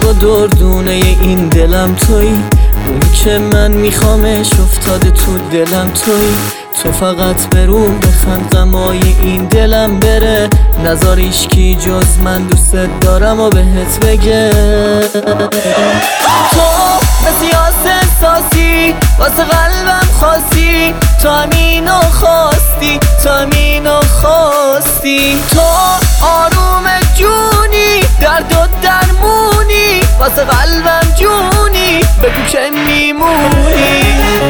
و دردونه این دلم تویی، اونی که من میخوامش افتاده تو دلم تویی. تو فقط بروم بخند غمای این دلم بره، نذار هیچکی جز من دوست دارم و بهت بگه. تو مثل احساسی واسه قلبم خاصی، تو همینو خواستی، تو همینو خواستی. تو آروم جونی، درد و درمونی، واسه قلبم جونی، بگو که میمونی.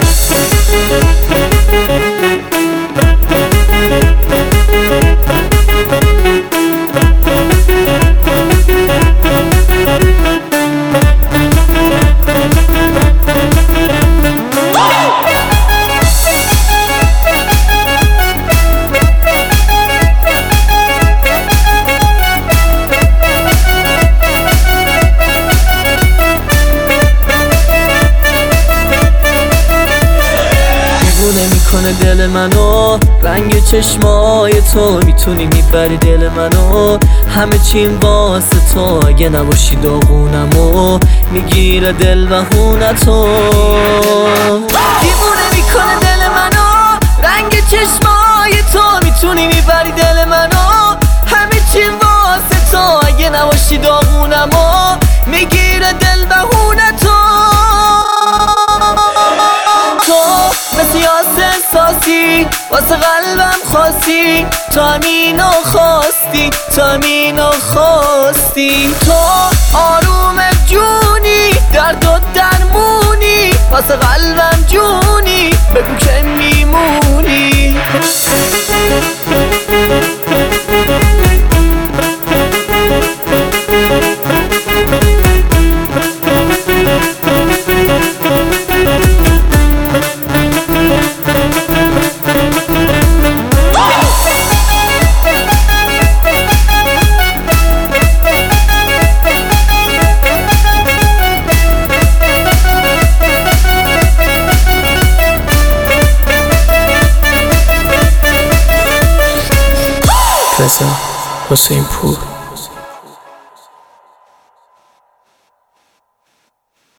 میکنه دل منو رنگ چشمای تو، میتونی میبری دل منو، همه چیم واسه تو. اگه نباشی داغونمو میگیره دل بهونتو. دیوونه میکنه دل منو رنگ چشمای تو، میتونی میبری دل منو، همه چیم واسه تو. اگه نباشی داغونمو میگیره دل بهونتو. احساسی واسه قلبم خاصی، تو همینو خواستی، تو همینو خواستی. تو آروم جونی، درد و درمونی، واسه قلبم جونی، بگو که میمونی. حسین پور